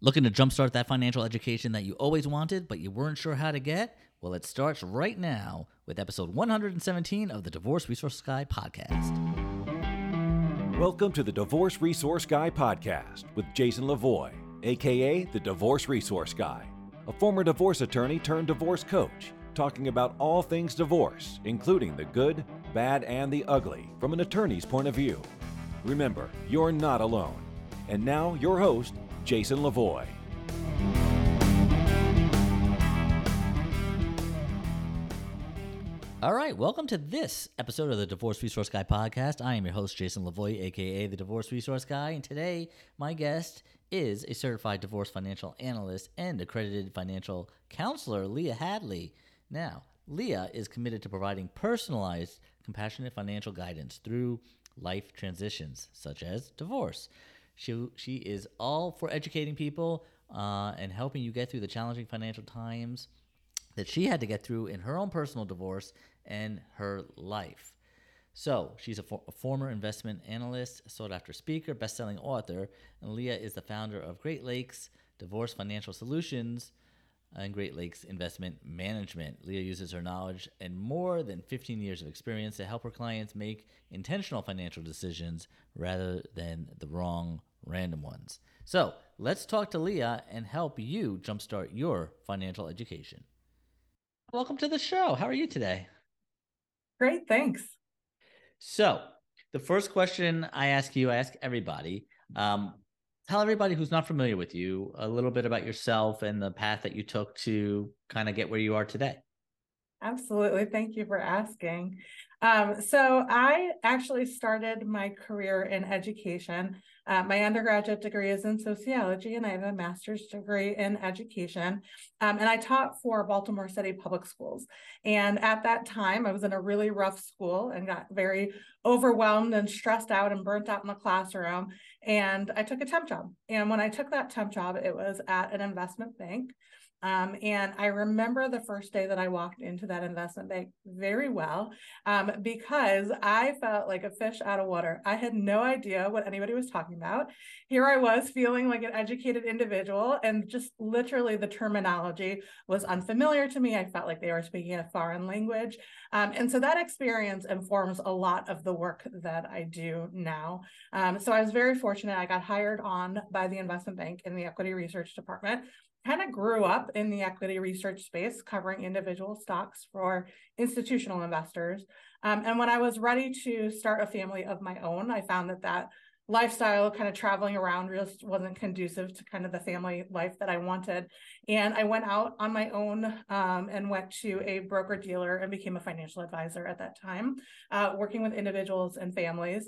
Looking to jumpstart that financial education that you always wanted, but you weren't sure how to get? Well, it starts right now with episode 117 of the Divorce Resource Guy podcast. Welcome to the Divorce Resource Guy podcast with Jason Lavoie, aka the Divorce Resource Guy, a former divorce attorney turned divorce coach, talking about all things divorce, including the good, bad, and the ugly from an attorney's point of view. Remember, you're not alone. And now, your host, Jason Lavoie. All right, welcome to this episode of the Divorce Resource Guy podcast. I am your host, Jason Lavoie, aka the Divorce Resource Guy, and today my guest is a certified divorce financial analyst and accredited financial counselor, Leah Hadley. Now, Leah is committed to providing personalized, compassionate financial guidance through life transitions, such as divorce. She is all for educating people and helping you get through the challenging financial times that she had to get through in her own personal divorce and her life. So she's a former investment analyst, sought-after speaker, best-selling author, and Leah is the founder of Great Lakes Divorce Financial Solutions and Great Lakes Investment Management. Leah uses her knowledge and more than 15 years of experience to help her clients make intentional financial decisions rather than the wrong random ones. So let's talk to Leah and help you jumpstart your financial education. Welcome to the show. How are you today? Great, thanks. So the first question I ask everybody. Tell everybody who's not familiar with you a little bit about yourself and the path that you took to kind of get where you are today. Absolutely. Thank you for asking. So I actually started my career in education. My undergraduate degree is in sociology, and I have a master's degree in education. And I taught for Baltimore City Public Schools. And at that time, I was in a really rough school and got very overwhelmed and stressed out and burnt out in the classroom. And I took a temp job. And when I took that temp job, it was at an investment bank. And I remember the first day that I walked into that investment bank very well, because I felt like a fish out of water. I had no idea what anybody was talking about. Here I was feeling like an educated individual, and just literally the terminology was unfamiliar to me. I felt like they were speaking a foreign language. And so that experience informs a lot of the work that I do now. So I was very fortunate. I got hired on by the investment bank in the equity research department. Kind of grew up in the equity research space, covering individual stocks for institutional investors. And when I was ready to start a family of my own, I found that lifestyle, kind of traveling around, just wasn't conducive to kind of the family life that I wanted. And I went out on my own and went to a broker dealer and became a financial advisor at that time, working with individuals and families.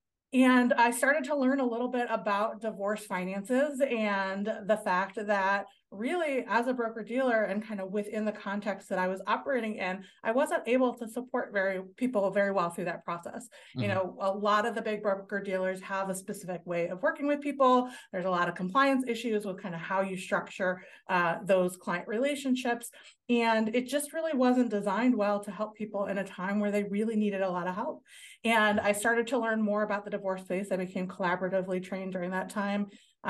And I started to learn a little bit about divorce finances and the fact that really, as a broker dealer and kind of within the context that I was operating in, I wasn't able to support people very well through that process. Mm-hmm. You know, a lot of the big broker dealers have a specific way of working with people. There's a lot of compliance issues with kind of how you structure those client relationships. And it just really wasn't designed well to help people in a time where they really needed a lot of help. And I started to learn more about the divorce space. I became collaboratively trained during that time.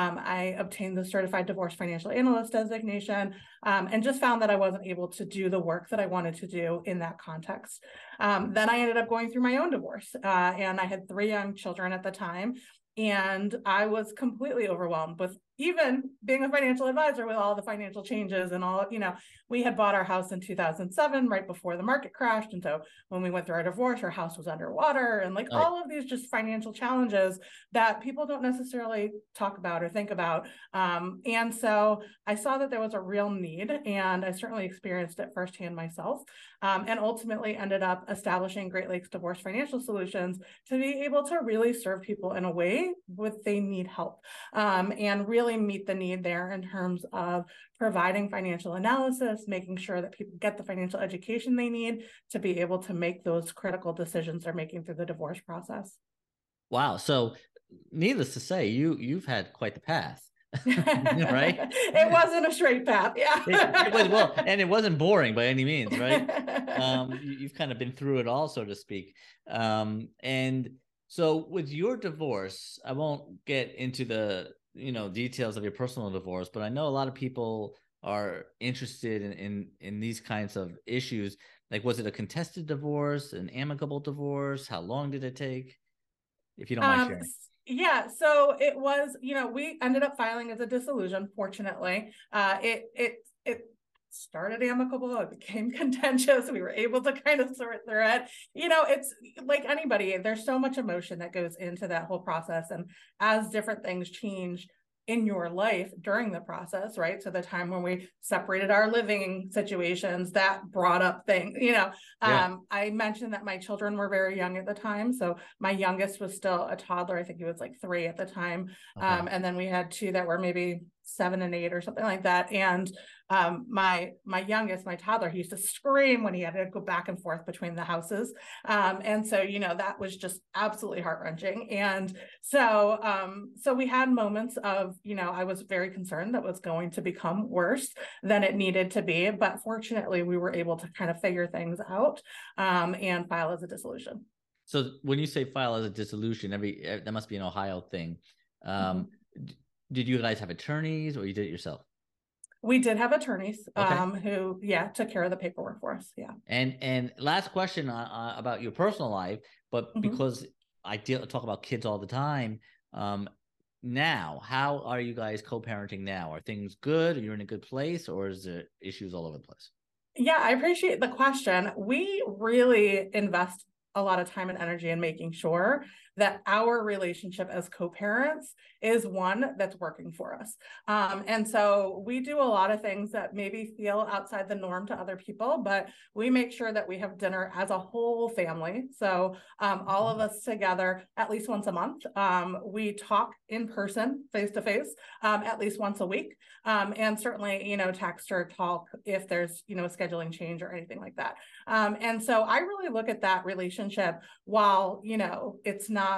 I obtained the Certified Divorce Financial Analyst designation, and just found that I wasn't able to do the work that I wanted to do in that context. Then I ended up going through my own divorce, and I had 3 young children at the time. And I was completely overwhelmed with even being a financial advisor with all the financial changes and all, we had bought our house in 2007, right before the market crashed. And so when we went through our divorce, our house was underwater, and all of these just financial challenges that people don't necessarily talk about or think about. And so I saw that there was a real need, and I certainly experienced it firsthand myself, and ultimately ended up establishing Great Lakes Divorce Financial Solutions to be able to really serve people in a way that they need help, and really meet the need there in terms of providing financial analysis, making sure that people get the financial education they need to be able to make those critical decisions they're making through the divorce process. Wow. So needless to say, you've had quite the path. Right? It wasn't a straight path. Yeah. It was, well, and it wasn't boring by any means, right? You've kind of been through it all, so to speak. And so with your divorce, I won't get into the details of your personal divorce, but I know a lot of people are interested in these kinds of issues. Like, was it a contested divorce, an amicable divorce? How long did it take? If you don't mind sharing. Yeah, so it was, we ended up filing as a dissolution, fortunately. It started amicable, it became contentious. We were able to kind of sort through it. It's like anybody, there's so much emotion that goes into that whole process. And as different things change in your life during the process, right? So the time when we separated our living situations, that brought up things, I mentioned that my children were very young at the time. So my youngest was still a toddler. I think he was like 3 at the time. Okay. And then we had 2 that were maybe 7 and 8 or something like that. And my youngest, my toddler, he used to scream when he had to go back and forth between the houses. And so, that was just absolutely heart-wrenching. And so we had moments of, I was very concerned that was going to become worse than it needed to be. But fortunately, we were able to kind of figure things out and file as a dissolution. So when you say file as a dissolution, that must be an Ohio thing. Did you guys have attorneys, or you did it yourself? We did have attorneys Okay. who took care of the paperwork for us. Yeah. And last question about your personal life, but because I talk about kids all the time. Now, how are you guys co-parenting now? Are things good? Are you in a good place, or is there issues all over the place? Yeah, I appreciate the question. We really invest a lot of time and energy in making sure that our relationship as co-parents is one that's working for us. And so we do a lot of things that maybe feel outside the norm to other people, but we make sure that we have dinner as a whole family. So all of us together at least once a month. We talk in person, face to face, at least once a week. And certainly, text or talk if there's, a scheduling change or anything like that. And so I really look at that relationship while, it's not,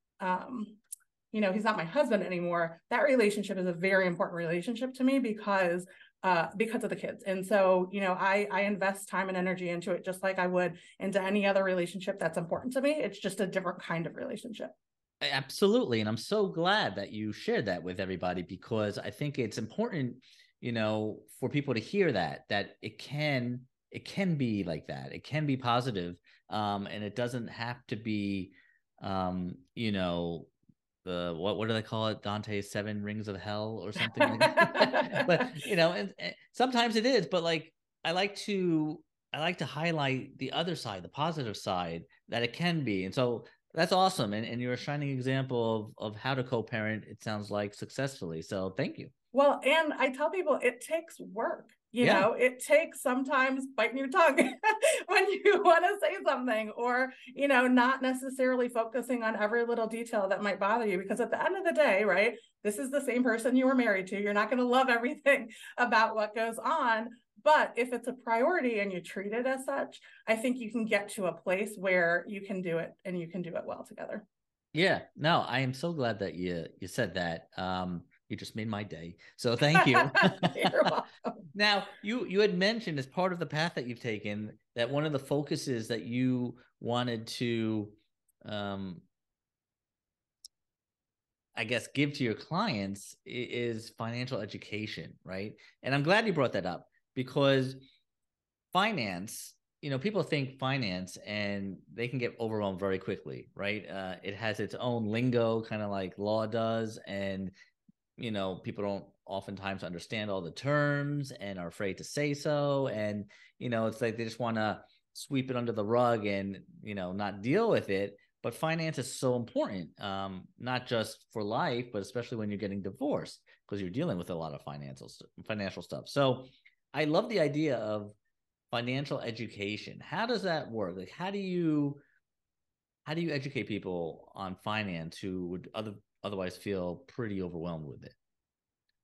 he's not my husband anymore. That relationship is a very important relationship to me because of the kids. And so, I invest time and energy into it just like I would into any other relationship that's important to me. It's just a different kind of relationship. Absolutely. And I'm so glad that you shared that with everybody, because I think it's important, for people to hear that it can be like that. It can be positive. And it doesn't have to be, the what do they call it? Dante's 7 Rings of Hell or something like that. But and sometimes it is, but like I like to highlight the other side, the positive side, that it can be. And so that's awesome. And you're a shining example of how to co-parent, it sounds like, successfully. So thank you. Well, and I tell people it takes work. It takes sometimes biting your tongue when you want to say something, or, not necessarily focusing on every little detail that might bother you, because at the end of the day, right, this is the same person you were married to. You're not going to love everything about what goes on. But if it's a priority and you treat it as such, I think you can get to a place where you can do it, and you can do it well together. Yeah, no, I am so glad that you said that. You just made my day. So thank you. You're welcome. Now, you had mentioned, as part of the path that you've taken, that one of the focuses that you wanted to, I guess, give to your clients is financial education, right? And I'm glad you brought that up, because finance, people think finance and they can get overwhelmed very quickly, right? It has its own lingo, kind of like law does. And people don't oftentimes understand all the terms and are afraid to say so. And, it's like they just want to sweep it under the rug and, not deal with it. But finance is so important, not just for life, but especially when you're getting divorced, because you're dealing with a lot of financial stuff. So I love the idea of financial education. How does that work? Like, how do you educate people on finance who would otherwise feel pretty overwhelmed with it?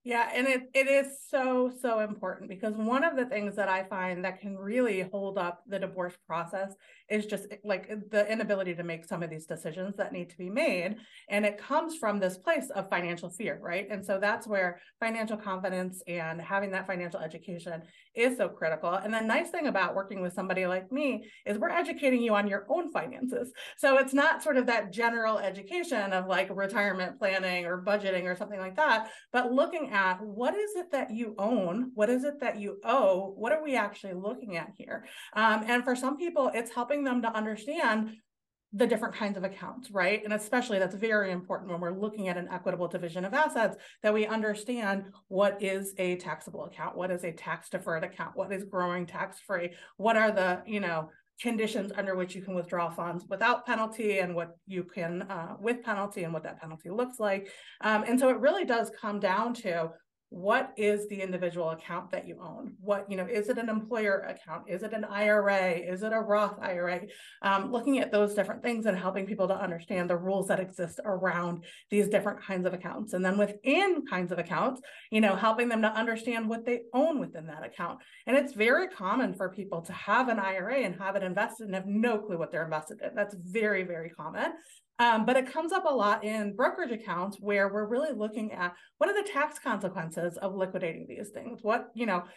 Yeah, and it is so, so important, because one of the things that I find that can really hold up the divorce process is just like the inability to make some of these decisions that need to be made. And it comes from this place of financial fear, right? And so that's where financial confidence and having that financial education is so critical. And the nice thing about working with somebody like me is we're educating you on your own finances. So it's not sort of that general education of like retirement planning or budgeting or something like that, but looking at what is it that you own, what is it that you owe, what are we actually looking at here? And for some people, it's helping them to understand the different kinds of accounts, right? And especially that's very important when we're looking at an equitable division of assets, that we understand what is a taxable account, what is a tax deferred account, what is growing tax free, what are the, conditions under which you can withdraw funds without penalty, and what you can with penalty, and what that penalty looks like. And so it really does come down to, what is the individual account that you own? What, is it an employer account? Is it an IRA? Is it a Roth IRA? Looking at those different things and helping people to understand the rules that exist around these different kinds of accounts. And then within kinds of accounts, helping them to understand what they own within that account. And it's very common for people to have an IRA and have it invested and have no clue what they're invested in. That's very, very common. But it comes up a lot in brokerage accounts, where we're really looking at what are the tax consequences of liquidating these things? What,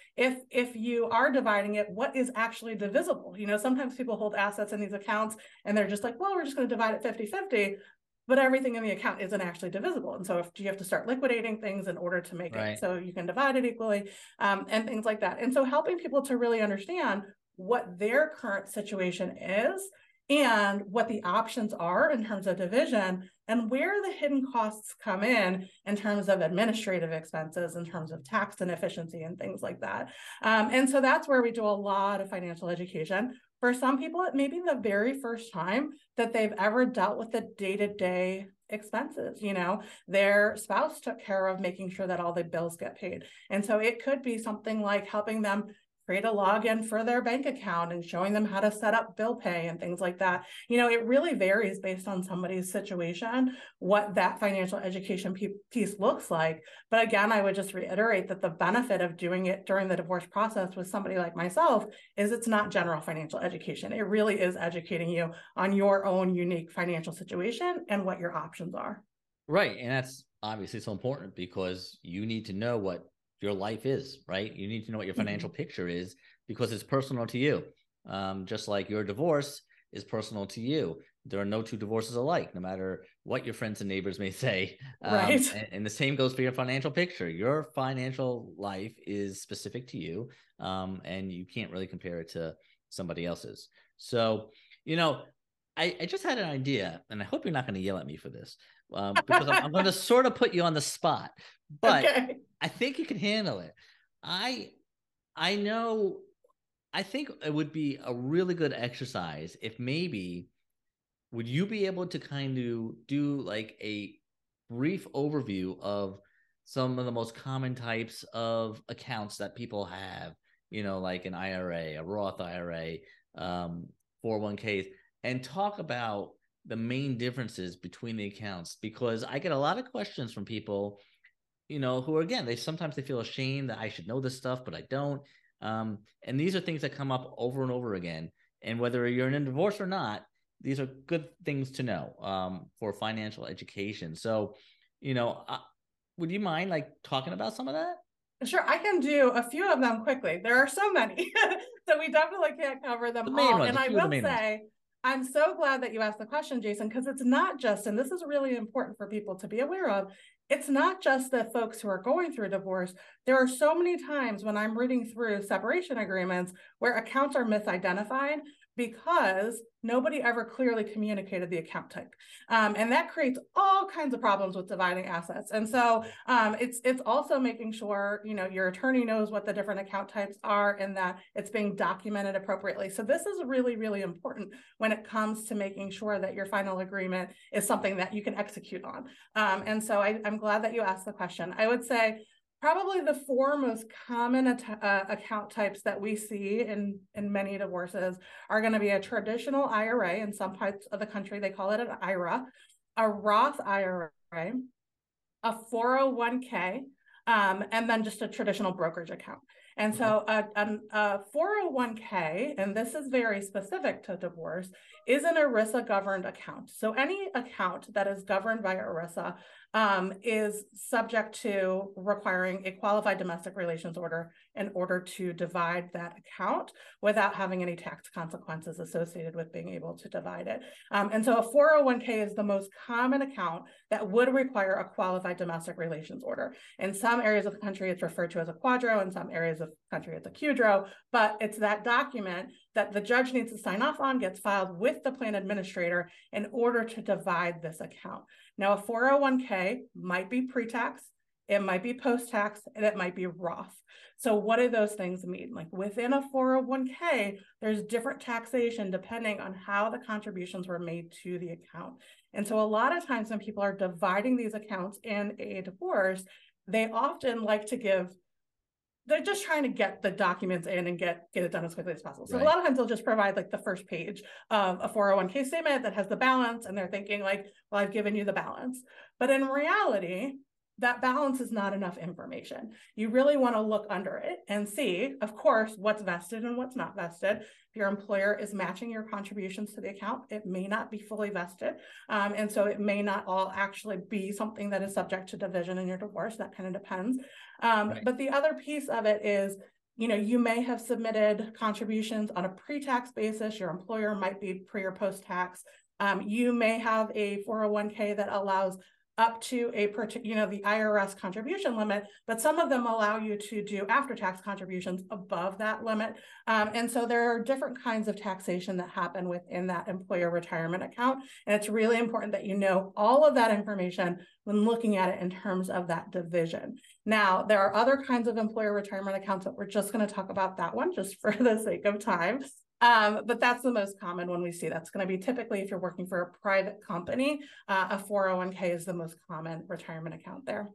if you are dividing it, what is actually divisible? Sometimes people hold assets in these accounts and they're just like, well, we're just going to divide it 50-50, but everything in the account isn't actually divisible. And so if you have to start liquidating things in order to make it so you can divide it equally, and things like that. And so helping people to really understand what their current situation is, and what the options are in terms of division, and where the hidden costs come in terms of administrative expenses, in terms of tax inefficiency and things like that. And so that's where we do a lot of financial education. For some people, it may be the very first time that they've ever dealt with the day-to-day expenses. Their spouse took care of making sure that all the bills get paid. And so it could be something like helping them create a login for their bank account and showing them how to set up bill pay and things like that. It really varies based on somebody's situation, what that financial education piece looks like. But again, I would just reiterate that the benefit of doing it during the divorce process with somebody like myself is it's not general financial education. It really is educating you on your own unique financial situation and what your options are. Right. And that's obviously so important, because you need to know what your life is, right? You need to know what your financial picture is, because it's personal to you. Just like your divorce is personal to you. There are no two divorces alike, no matter what your friends and neighbors may say. Right. And the same goes for your financial picture. Your financial life is specific to you, and you can't really compare it to somebody else's. So, I just had an idea, and I hope you're not going to yell at me for this, because I'm going to sort of put you on the spot, but okay. I think you can handle it. I think it would be a really good exercise if maybe, would you be able to kind of do like a brief overview of some of the most common types of accounts that people have, like an IRA, a Roth IRA, 401ks, and talk about the main differences between the accounts? Because I get a lot of questions from people, who are, again, sometimes they feel ashamed that I should know this stuff, but I don't. And these are things that come up over and over again. And whether you're in a divorce or not, these are good things to know for financial education. So, would you mind like talking about some of that? Sure, I can do a few of them quickly. There are so many, so we definitely can't cover them all. And I will say, I'm so glad that you asked the question, Jason, because it's not just, and this is really important for people to be aware of, it's not just the folks who are going through a divorce. There are so many times when I'm reading through separation agreements where accounts are misidentified because nobody ever clearly communicated the account type. And that creates all kinds of problems with dividing assets. And so it's also making sure, your attorney knows what the different account types are and that it's being documented appropriately. So this is really, really important when it comes to making sure that your final agreement is something that you can execute on. And so I'm glad that you asked the question. I would say probably the four most common account types that we see in many divorces are going to be a traditional IRA. In some parts of the country, they call it an IRA, a Roth IRA, a 401k, and then just a traditional brokerage account. And so a 401k, and this is very specific to divorce, is an ERISA governed account. So any account that is governed by ERISA is subject to requiring a qualified domestic relations order in order to divide that account without having any tax consequences associated with being able to divide it. And so a 401k is the most common account that would require a qualified domestic relations order. In some areas of the country, it's referred to as a quadro. In some areas of the country, it's a QDRO, but it's that document that the judge needs to sign off on, gets filed with the plan administrator in order to divide this account. Now, a 401k might be pre-tax, it might be post-tax, and it might be Roth. So what do those things mean? Like within a 401k, there's different taxation depending on how the contributions were made to the account. And so a lot of times when people are dividing these accounts in a divorce, they often like to give, they're just trying to get the documents in and get it done as quickly as possible. So a lot of times they'll just provide like the first page of a 401k statement that has the balance, and they're thinking like, well, I've given you the balance. But in reality, that balance is not enough information. You really want to look under it and see, of course, what's vested and what's not vested. If your employer is matching your contributions to the account, it may not be fully vested. And so it may not all actually be something that is subject to division in your divorce. That kind of depends. But the other piece of it is, you may have submitted contributions on a pre-tax basis. Your employer might be pre or post-tax. You may have a 401k that allows up to a particular, the IRS contribution limit, but some of them allow you to do after-tax contributions above that limit. And so there are different kinds of taxation that happen within that employer retirement account. And it's really important that you know all of that information when looking at it in terms of that division. Now, there are other kinds of employer retirement accounts that we're just going to talk about that one just for the sake of time. But that's the most common one we see. That's going to be typically if you're working for a private company, a 401k is the most common retirement account there.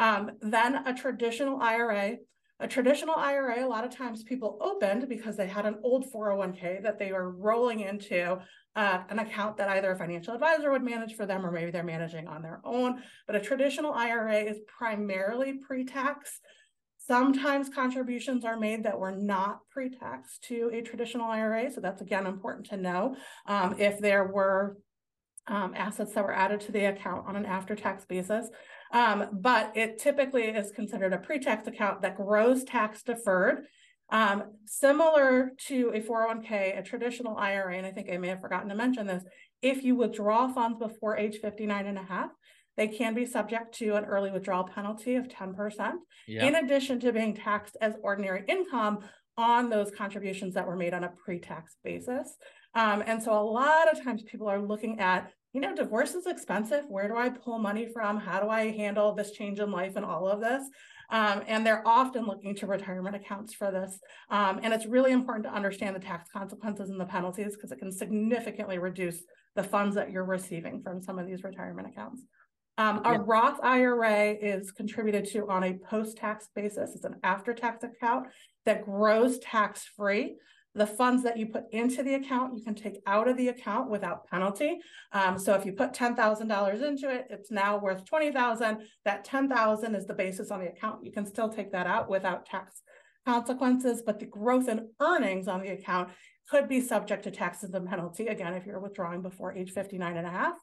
Then a traditional IRA. A traditional IRA, a lot of times people opened because they had an old 401k that they were rolling into an account that either a financial advisor would manage for them, or maybe they're managing on their own. But a traditional IRA is primarily pre-tax. Sometimes contributions are made that were not pre-tax to a traditional IRA. So that's, again, important to know. If there were assets that were added to the account on an after-tax basis. But it typically is considered a pre-tax account that grows tax deferred. Similar to a 401k, a traditional IRA, and I think I may have forgotten to mention this, if you withdraw funds before age 59 and a half, they can be subject to an early withdrawal penalty of 10%, in addition to being taxed as ordinary income on those contributions that were made on a pre-tax basis. And so a lot of times people are looking at, divorce is expensive. Where do I pull money from? How do I handle this change in life and all of this? And they're often looking to retirement accounts for this. And it's really important to understand the tax consequences and the penalties, because it can significantly reduce the funds that you're receiving from some of these retirement accounts. A Roth IRA is contributed to on a post-tax basis. It's an after-tax account that grows tax-free. The funds that you put into the account, you can take out of the account without penalty. So if you put $10,000 into it, it's now worth $20,000. That $10,000 is the basis on the account. You can still take that out without tax consequences, but the growth in earnings on the account could be subject to taxes and penalty, again, if you're withdrawing before age 59 and a half.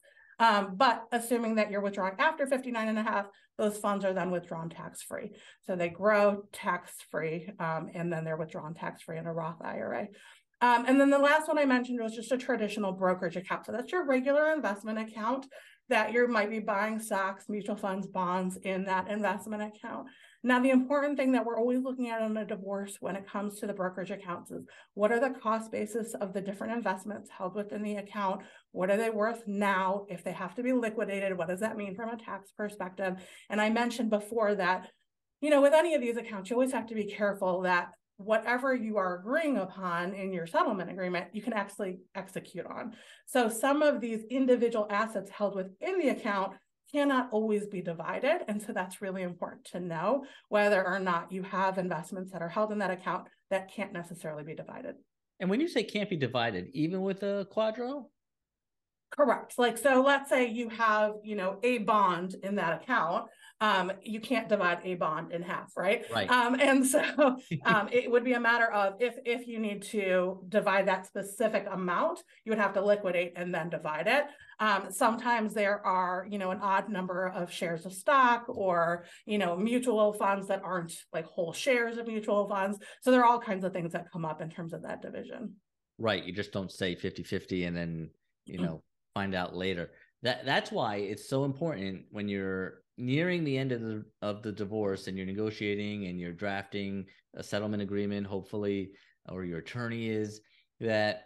But assuming that you're withdrawing after 59 and a half, those funds are then withdrawn tax-free. So they grow tax-free, and then they're withdrawn tax-free in a Roth IRA. And then the last one I mentioned was just a traditional brokerage account. So that's your regular investment account that you might be buying stocks, mutual funds, bonds in that investment account. Now, the important thing that we're always looking at on a divorce when it comes to the brokerage accounts is, what are the cost basis of the different investments held within the account? What are they worth now? If they have to be liquidated, what does that mean from a tax perspective? And I mentioned before that, with any of these accounts, you always have to be careful that whatever you are agreeing upon in your settlement agreement, you can actually execute on. So some of these individual assets held within the account cannot always be divided. And so that's really important to know whether or not you have investments that are held in that account that can't necessarily be divided. And when you say can't be divided, even with a quadro? Correct. So let's say you have, a bond in that account. you can't divide a bond in half, right? Right. And so it would be a matter of if you need to divide that specific amount, you would have to liquidate and then divide it. Sometimes there are, an odd number of shares of stock or, mutual funds that aren't like whole shares of mutual funds. So there are all kinds of things that come up in terms of that division. Right. You just don't say 50-50 and then, find out later. That's why it's so important when you're nearing the end of the divorce and you're negotiating and you're drafting a settlement agreement, hopefully, or your attorney is, that,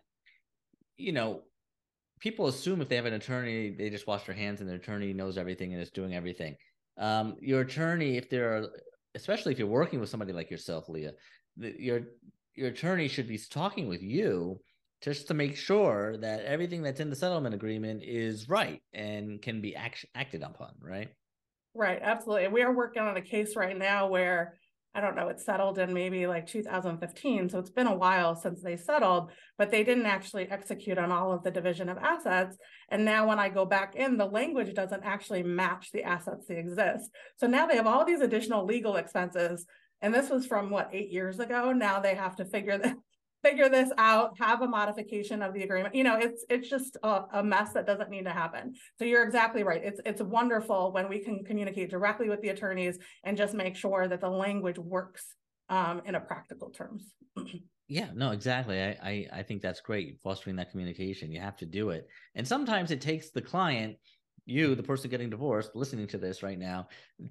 people assume if they have an attorney, they just wash their hands and their attorney knows everything and is doing everything. Your attorney, especially if you're working with somebody like yourself, Leah, your attorney should be talking with you just to make sure that everything that's in the settlement agreement is right and can be acted upon, right? Right, absolutely. We are working on a case right now where, I don't know, it settled in maybe like 2015. So it's been a while since they settled, but they didn't actually execute on all of the division of assets. And now when I go back in, the language doesn't actually match the assets that exist. So now they have all these additional legal expenses. And this was from 8 years ago. Now they have to figure this out, have a modification of the agreement. It's just a mess that doesn't need to happen. So you're exactly right. It's wonderful when we can communicate directly with the attorneys and just make sure that the language works in a practical terms. Yeah, no, exactly. I think that's great. Fostering that communication. You have to do it. And sometimes it takes the client, you, the person getting divorced, listening to this right now,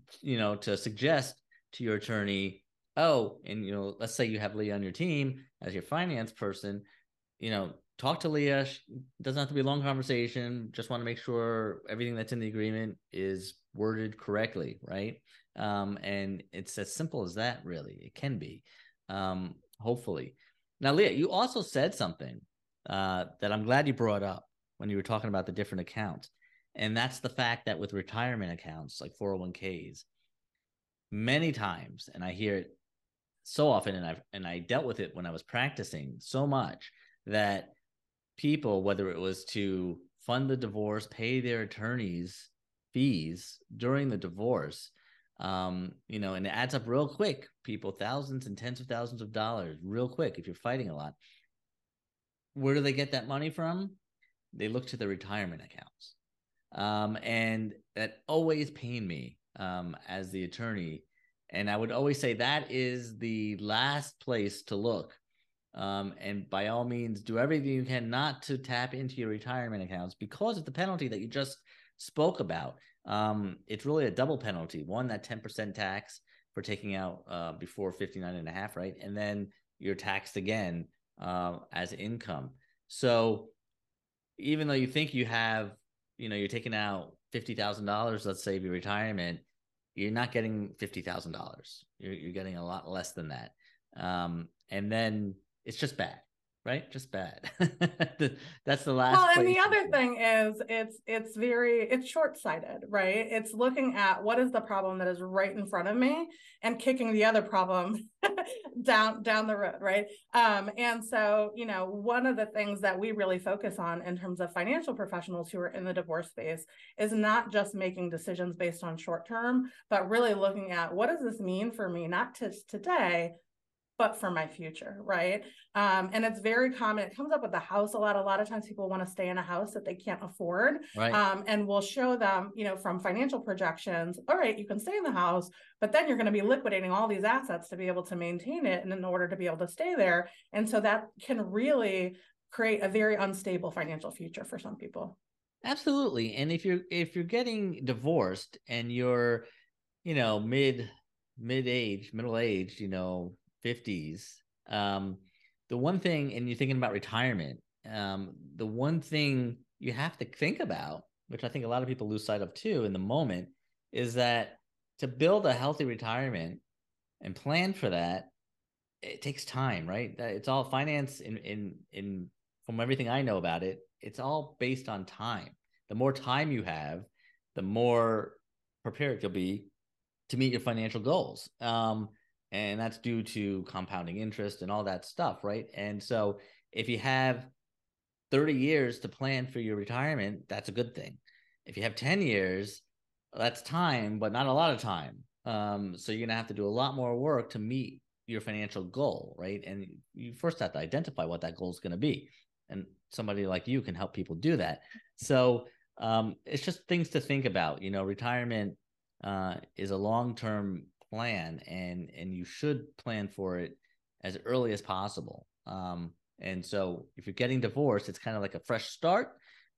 to suggest to your attorney, oh, and let's say you have Leah on your team as your finance person, talk to Leah. It doesn't have to be a long conversation. Just want to make sure everything that's in the agreement is worded correctly, right? And it's as simple as that, really. It can be, hopefully. Now, Leah, you also said something that I'm glad you brought up when you were talking about the different accounts. And that's the fact that with retirement accounts like 401ks, many times, and I hear it so often, and I dealt with it when I was practicing so much, that people, whether it was to fund the divorce, pay their attorneys fees during the divorce, and it adds up real quick, people, thousands and tens of thousands of dollars real quick if you're fighting a lot. Where do they get that money from? They look to the retirement accounts. And that always pained me as the attorney. And I would always say that is the last place to look. And by all means, do everything you can not to tap into your retirement accounts because of the penalty that you just spoke about. It's really a double penalty. One, that 10% tax for taking out before 59.5, right? And then you're taxed again as income. So even though you think you have, you're taking out $50,000, let's say, of your retirement, you're not getting $50,000. You're getting a lot less than that. And then it's just bad, right? Just bad. That's the last. Well, and the other thing is it's short-sighted, right? It's looking at what is the problem that is right in front of me and kicking the other problem down the road, right? And so, one of the things that we really focus on in terms of financial professionals who are in the divorce space is not just making decisions based on short term, but really looking at what does this mean for me, not just today, but for my future, right? And it's very common. It comes up with the house a lot. A lot of times people want to stay in a house that they can't afford. Right. And we'll show them, from financial projections, all right, you can stay in the house, but then you're going to be liquidating all these assets to be able to maintain it and in order to be able to stay there. And so that can really create a very unstable financial future for some people. Absolutely. And if you're getting divorced and you're, middle-aged, 50s, the one thing, and you're thinking about retirement, the one thing you have to think about, which I think a lot of people lose sight of too in the moment, is that to build a healthy retirement and plan for that, it takes time, right? It's all finance in from everything I know about it, it's all based on time. The more time you have, the more prepared you'll be to meet your financial goals. And that's due to compounding interest and all that stuff, right? And so if you have 30 years to plan for your retirement, that's a good thing. If you have 10 years, that's time, but not a lot of time. So you're gonna have to do a lot more work to meet your financial goal, right? And you first have to identify what that goal is going to be, and somebody like you can help people do that. So it's just things to think about. Retirement is a long-term plan, and you should plan for it as early as possible. And so if you're getting divorced, it's kind of like a fresh start.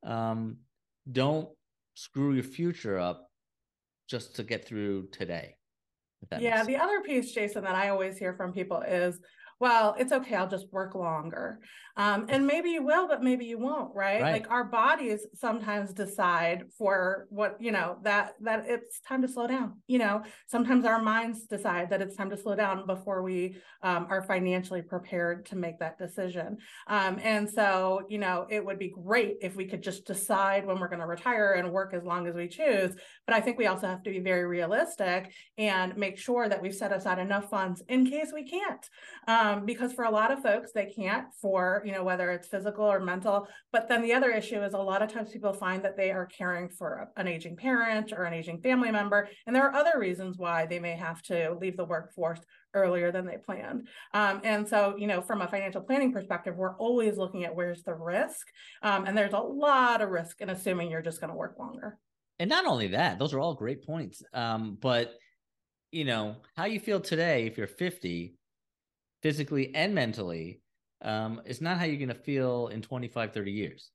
Don't screw your future up just to get through today. Yeah, the other piece, Jason, that I always hear from people is, well, it's okay, I'll just work longer. And maybe you will, but maybe you won't, right? Like our bodies sometimes decide for what, that it's time to slow down. Sometimes our minds decide that it's time to slow down before we are financially prepared to make that decision. And so, it would be great if we could just decide when we're going to retire and work as long as we choose. But I think we also have to be very realistic and make sure that we've set aside enough funds in case we can't. Because for a lot of folks, they can't for, whether it's physical or mental. But then the other issue is a lot of times people find that they are caring for an aging parent or an aging family member. And there are other reasons why they may have to leave the workforce earlier than they planned. And so, from a financial planning perspective, we're always looking at where's the risk. And there's a lot of risk in assuming you're just going to work longer. And not only that, those are all great points. But, how you feel today, if you're 50, physically and mentally, it's not how you're going to feel in 25, 30 years,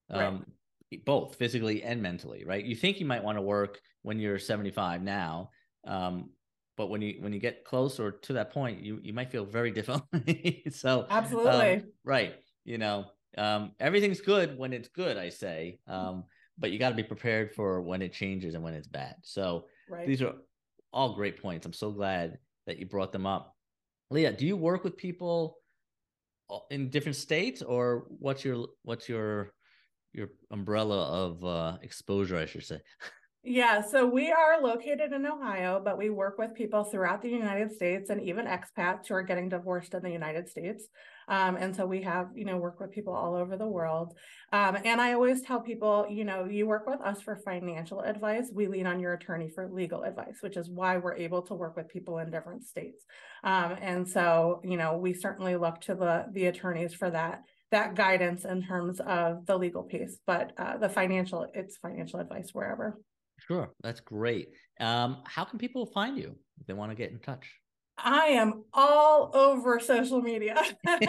both physically and mentally, right? You think you might want to work when you're 75 now, but when you get closer to that point, you might feel very differently. So absolutely. Right. Everything's good when it's good, I say, but you got to be prepared for when it changes and when it's bad. So these are all great points. I'm so glad that you brought them up. Leah, do you work with people in different states, or what's your umbrella of exposure, I should say? Yeah, so we are located in Ohio, but we work with people throughout the United States and even expats who are getting divorced in the United States. And so we have, work with people all over the world. And I always tell people, you work with us for financial advice. We lean on your attorney for legal advice, which is why we're able to work with people in different states. And so, we certainly look to the attorneys for that guidance in terms of the legal piece, but it's financial advice wherever. Sure. That's great. How can people find you if they want to get in touch? I am all over social media.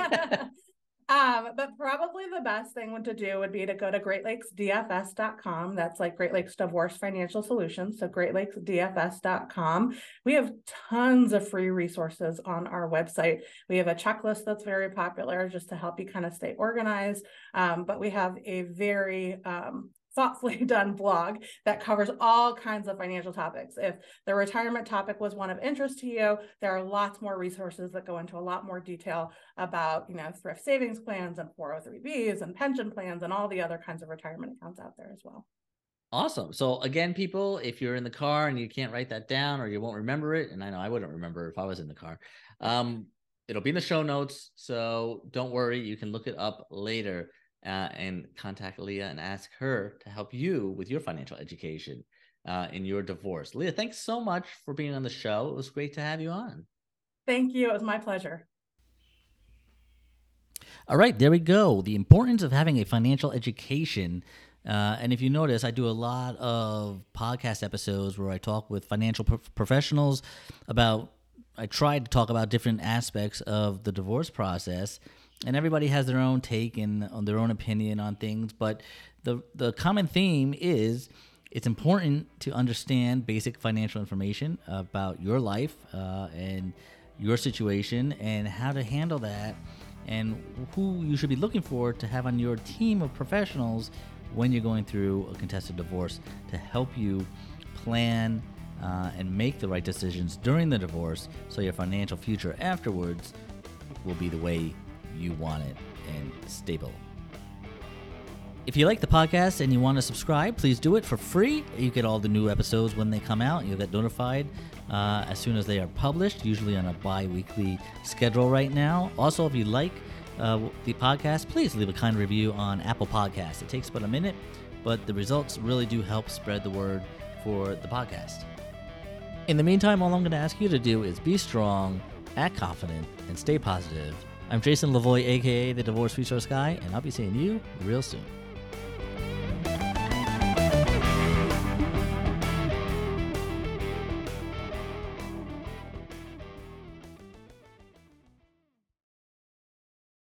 But probably the best thing to do would be to go to GreatLakesDFS.com. That's like Great Lakes Divorce Financial Solutions. So GreatLakesDFS.com. We have tons of free resources on our website. We have a checklist that's very popular just to help you kind of stay organized. But we have a very thoughtfully done blog that covers all kinds of financial topics. If the retirement topic was one of interest to you, there are lots more resources that go into a lot more detail about, thrift savings plans and 403Bs and pension plans and all the other kinds of retirement accounts out there as well. Awesome. So again, people, if you're in the car and you can't write that down or you won't remember it, and I know I wouldn't remember if I was in the car, it'll be in the show notes. So don't worry, you can look it up later. And contact Leah and ask her to help you with your financial education in your divorce. Leah, thanks so much for being on the show. It was great to have you on. Thank you. It was my pleasure. All right, there we go. The importance of having a financial education. And if you notice, I do a lot of podcast episodes where I talk with financial professionals I try to talk about different aspects of the divorce process. And everybody has their own take and on their own opinion on things, but the common theme is it's important to understand basic financial information about your life and your situation and how to handle that and who you should be looking for to have on your team of professionals when you're going through a contested divorce to help you plan and make the right decisions during the divorce so your financial future afterwards will be the way you want it and stable. If you like the podcast and you want to subscribe, please do it for free. You get all the new episodes when they come out. You'll get notified as soon as they are published, usually on a bi-weekly schedule right now. Also, if you like the podcast, please leave a kind review on Apple Podcasts. It takes about a minute, but the results really do help spread the word for the podcast. In the meantime, all I'm going to ask you to do is be strong, act confident, and stay positive. I'm Jason Lavoie, aka the Divorce Resource Guy, and I'll be seeing you real soon.